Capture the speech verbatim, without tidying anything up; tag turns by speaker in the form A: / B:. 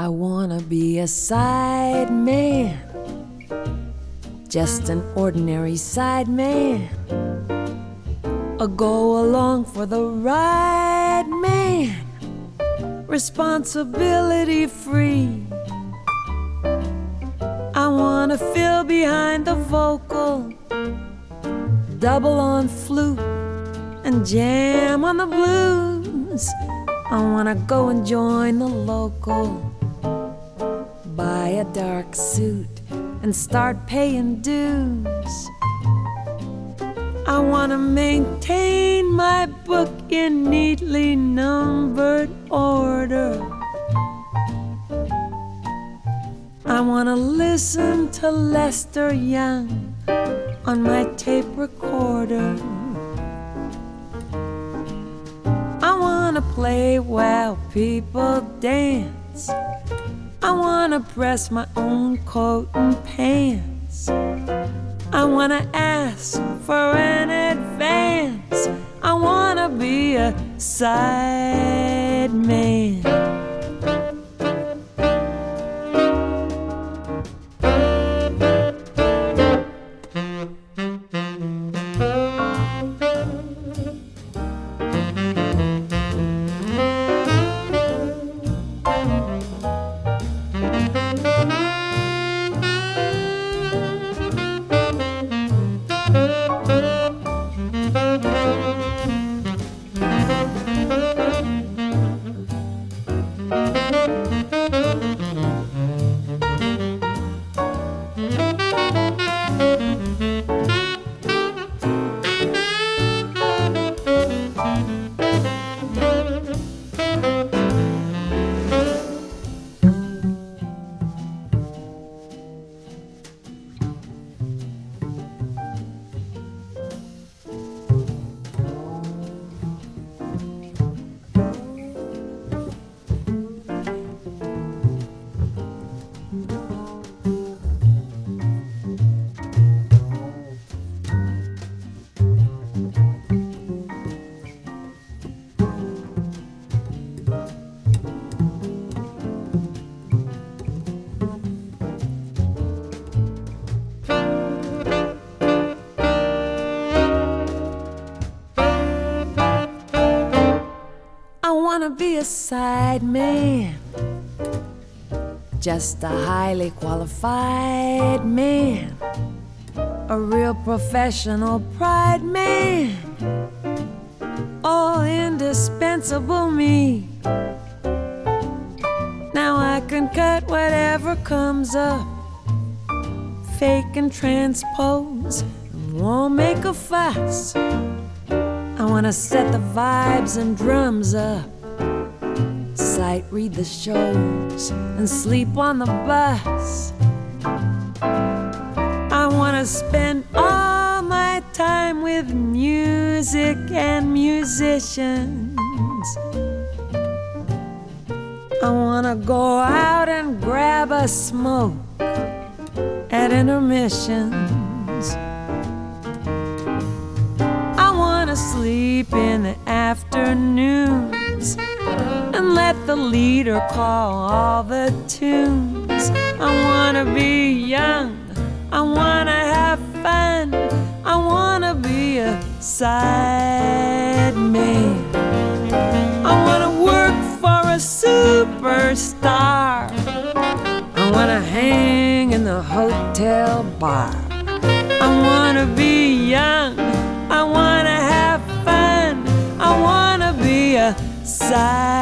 A: I wanna be a side man, just an ordinary side man, a go along for the ride man, responsibility free. I wanna fill behind the vocal, double on flute and jam on the blues. I wanna go and join the local, buy a dark suit and start paying dues. I wanna maintain my book in neatly numbered order. I wanna listen to Lester Young on my tape recorder. I wanna play while people dance. I wanna press my own coat and pants. I wanna ask for an advance. I wanna be a side man. I wanna be a side man, just a highly qualified man, a real professional pride man, all indispensable me. Now I can cut whatever comes up, fake and transpose, and won't make a fuss. I wanna set the vibes and drums up, sight read the shows and sleep on the bus. I wanna spend all my time with music and musicians. I wanna go out and grab a smoke at intermissions. I wanna sleep in the afternoons and let the leader call all the tunes. I wanna be young, I wanna have fun, I wanna be a side man. I wanna work for a superstar, I wanna hang in the hotel bar. I wanna be young, I wanna have fun, I wanna be a side